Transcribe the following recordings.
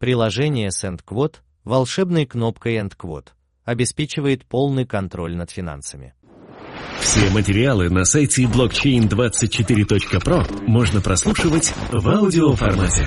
Приложение SendQuote волшебной кнопкой EndQuote обеспечивает полный контроль над финансами. Все материалы на сайте blockchain24.pro можно прослушивать в аудиоформате.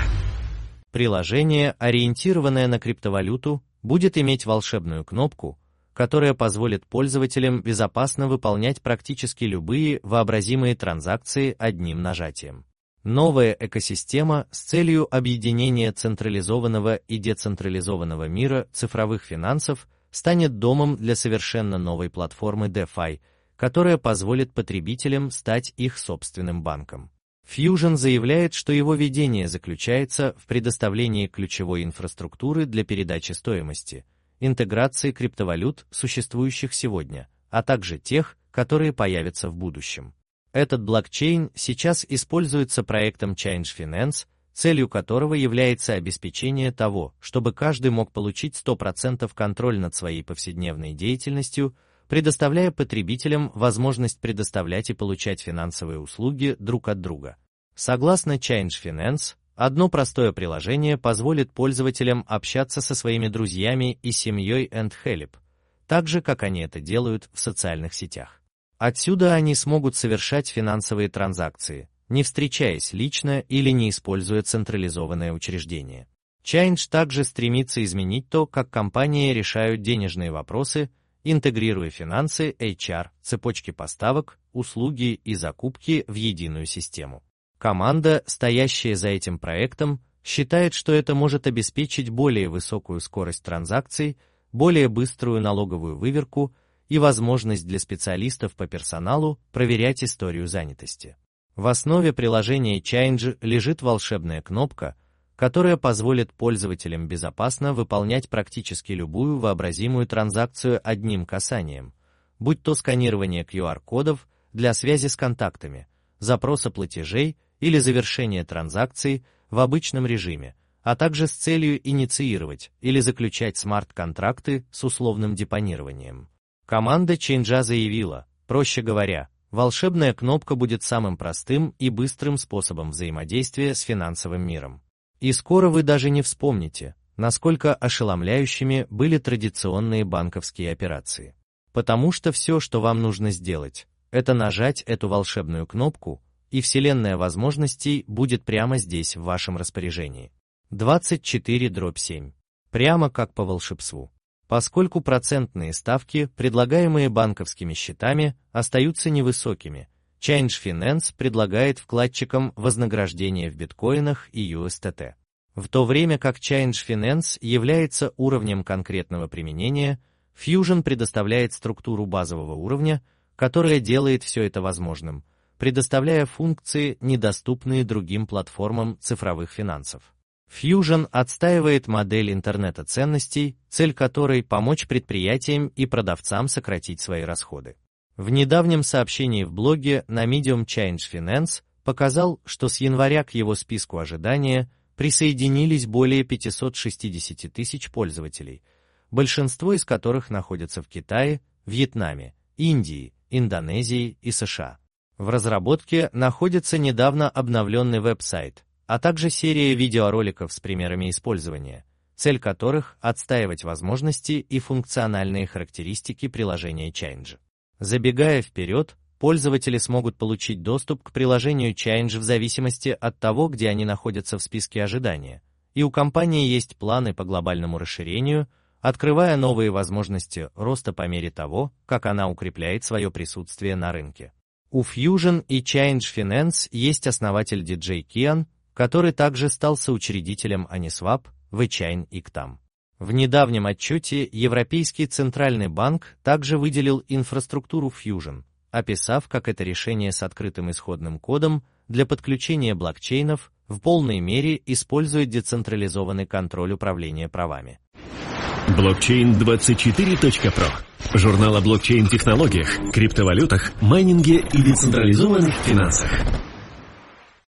Приложение, ориентированное на криптовалюту, будет иметь волшебную кнопку, которая позволит пользователям безопасно выполнять практически любые вообразимые транзакции одним нажатием. Новая экосистема с целью объединения централизованного и децентрализованного мира цифровых финансов станет домом для совершенно новой платформы DeFi, которая позволит потребителям стать их собственным банком. Fusion заявляет, что его видение заключается в предоставлении ключевой инфраструктуры для передачи стоимости, интеграции криптовалют, существующих сегодня, а также тех, которые появятся в будущем. Этот блокчейн сейчас используется проектом Change Finance, целью которого является обеспечение того, чтобы каждый мог получить 100% контроль над своей повседневной деятельностью, предоставляя потребителям возможность предоставлять и получать финансовые услуги друг от друга. Согласно Change Finance, одно простое приложение позволит пользователям общаться со своими друзьями и семьей AndHelp, так же, как они это делают в социальных сетях. Отсюда они смогут совершать финансовые транзакции, не встречаясь лично или не используя централизованное учреждение. Change также стремится изменить то, как компании решают денежные вопросы, интегрируя финансы, HR, цепочки поставок, услуги и закупки в единую систему. Команда, стоящая за этим проектом, считает, что это может обеспечить более высокую скорость транзакций, более быструю налоговую выверку и возможность для специалистов по персоналу проверять историю занятости. В основе приложения Change лежит волшебная кнопка, которая позволит пользователям безопасно выполнять практически любую вообразимую транзакцию одним касанием, будь то сканирование QR-кодов для связи с контактами, запроса платежей или завершения транзакций в обычном режиме, а также с целью инициировать или заключать смарт-контракты с условным депонированием. Команда Change заявила, проще говоря, волшебная кнопка будет самым простым и быстрым способом взаимодействия с финансовым миром. И скоро вы даже не вспомните, насколько ошеломляющими были традиционные банковские операции. Потому что все, что вам нужно сделать, это нажать эту волшебную кнопку, и вселенная возможностей будет прямо здесь в вашем распоряжении. 24/7. Прямо как по волшебству. Поскольку процентные ставки, предлагаемые банковскими счетами, остаются невысокими, Change Finance предлагает вкладчикам вознаграждение в биткоинах и USDT. В то время как Change Finance является уровнем конкретного применения, Fusion предоставляет структуру базового уровня, которая делает все это возможным, предоставляя функции, недоступные другим платформам цифровых финансов. Fusion отстаивает модель интернета ценностей, цель которой помочь предприятиям и продавцам сократить свои расходы. В недавнем сообщении в блоге на Medium Change Finance показал, что с января к его списку ожидания присоединились более 560 тысяч пользователей, большинство из которых находятся в Китае, Вьетнаме, Индии, Индонезии и США. В разработке находится недавно обновленный веб-сайт, а также серия видеороликов с примерами использования, цель которых — отстаивать возможности и функциональные характеристики приложения Change. Забегая вперед, пользователи смогут получить доступ к приложению Change в зависимости от того, где они находятся в списке ожидания, и у компании есть планы по глобальному расширению, открывая новые возможности роста по мере того, как она укрепляет свое присутствие на рынке. У Fusion и Change Finance есть основатель DJ Kian, который также стал соучредителем Uniswap, VeChain и Ktam. В недавнем отчете Европейский Центральный банк также выделил инфраструктуру Fusion, описав, как это решение с открытым исходным кодом для подключения блокчейнов в полной мере использует децентрализованный контроль управления правами. Blockchain24.pro. Журнал о блокчейн-технологиях, криптовалютах, майнинге и децентрализованных финансах.